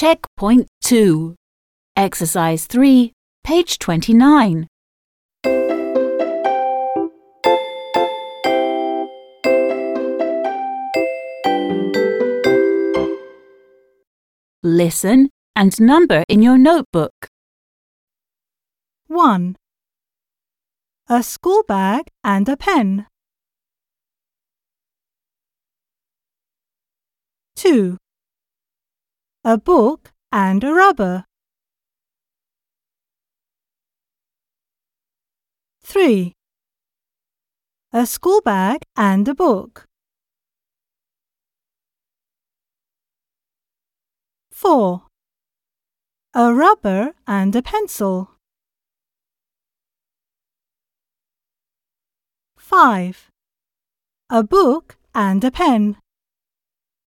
Check point 2. Exercise 3, page 29. Listen and number in your notebook. 1. A school bag and a pen. 2. A book and a rubber. 3. A school bag and a book. 4. A rubber and a pencil. 5. A book and a pen.